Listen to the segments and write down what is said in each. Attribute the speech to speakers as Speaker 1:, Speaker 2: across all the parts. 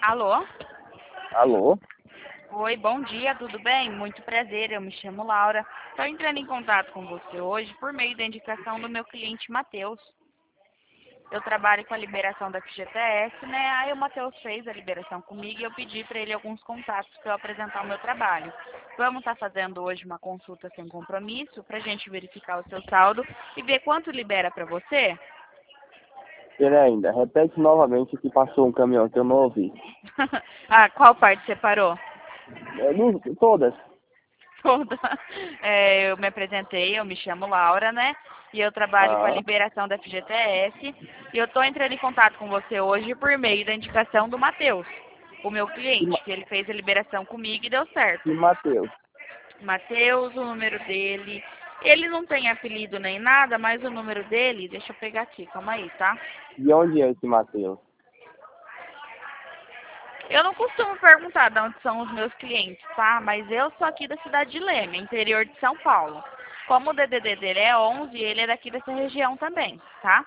Speaker 1: Alô?
Speaker 2: Alô?
Speaker 1: Oi, bom dia, tudo bem? Muito prazer, eu me chamo Laura. Estou entrando em contato com você hoje por meio da indicação do meu cliente Matheus. Eu trabalho com a liberação da FGTS, né? Aí o Matheus fez a liberação comigo e eu pedi para ele alguns contatos para eu apresentar o meu trabalho. Vamos estar fazendo hoje uma consulta sem compromisso para a gente verificar o seu saldo e ver quanto libera para você?
Speaker 2: Pera ainda, repete novamente que passou um caminhão que eu não ouvi.
Speaker 1: Ah, qual parte você parou?
Speaker 2: Todas.
Speaker 1: Toda. Eu me apresentei, eu me chamo Laura, né? E eu trabalho com a
Speaker 2: Ah,
Speaker 1: liberação da FGTS. E eu estou entrando em contato com você hoje por meio da indicação do Matheus, o meu
Speaker 2: que,
Speaker 1: cliente, que ele fez a liberação comigo e deu
Speaker 2: que
Speaker 1: certo.
Speaker 2: Matheus?
Speaker 1: Matheus, o número dele. Ele não tem apelido nem nada, mas o número dele, deixa eu pegar aqui, calma aí, tá?
Speaker 2: De onde é esse Matheus?
Speaker 1: Eu não costumo perguntar de onde são os meus clientes, tá? Mas eu sou aqui da cidade de Leme, interior de São Paulo. Como o DDD dele é 11, ele é daqui dessa região também, tá?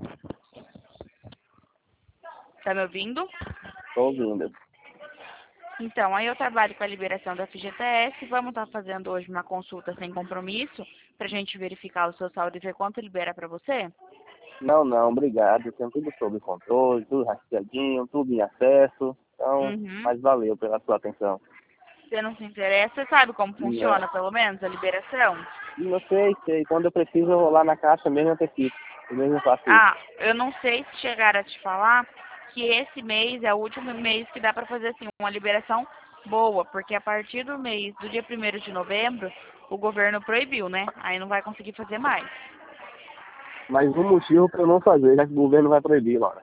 Speaker 1: Tá me ouvindo?
Speaker 2: Tô ouvindo.
Speaker 1: Então, aí eu trabalho com a liberação da FGTS. Vamos estar fazendo hoje uma consulta sem compromisso pra gente verificar o seu saldo e ver quanto libera pra você?
Speaker 2: Não, não, obrigado. Eu tenho tudo sob controle, tudo rastreadinho, tudo em acesso. Então,
Speaker 1: Uhum.
Speaker 2: mas valeu pela sua atenção.
Speaker 1: Você não se interessa? Você sabe como
Speaker 2: Não,
Speaker 1: funciona, pelo menos, a liberação?
Speaker 2: não sei, sei. Quando eu preciso, eu vou lá na caixa mesmo antecipo. Eu mesmo faço isso.
Speaker 1: Ah, eu não sei se chegaram a te falar que esse mês é o último mês que dá para fazer assim uma liberação boa, porque a partir do mês do dia 1º de novembro, o governo proibiu, né? Aí não vai conseguir fazer mais.
Speaker 2: Mas um motivo para eu não fazer, já que o governo vai proibir, Laura.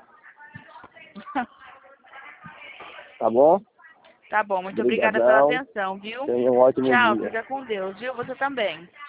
Speaker 2: Tá bom?
Speaker 1: Tá bom, muito obrigada pela
Speaker 2: Obrigadão.
Speaker 1: atenção, viu?
Speaker 2: Tenha um ótimo
Speaker 1: Tchau,
Speaker 2: dia.
Speaker 1: fica com Deus, viu? Você também.